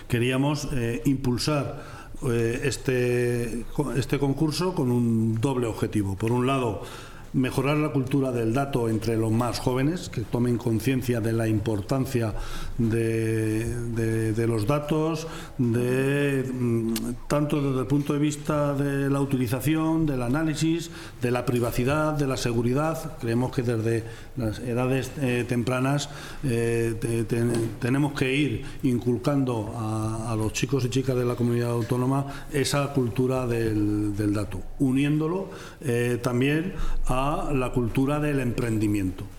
queríamos impulsar este concurso con un doble objetivo. Por un lado, mejorar la cultura del dato entre los más jóvenes, que tomen conciencia de la importancia de los datos, tanto desde el punto de vista de la utilización, del análisis, de la privacidad, de la seguridad. Creemos que desde las edades tempranas tenemos que ir inculcando a los chicos y chicas de la comunidad autónoma esa cultura del dato, uniéndolo también a la cultura del emprendimiento.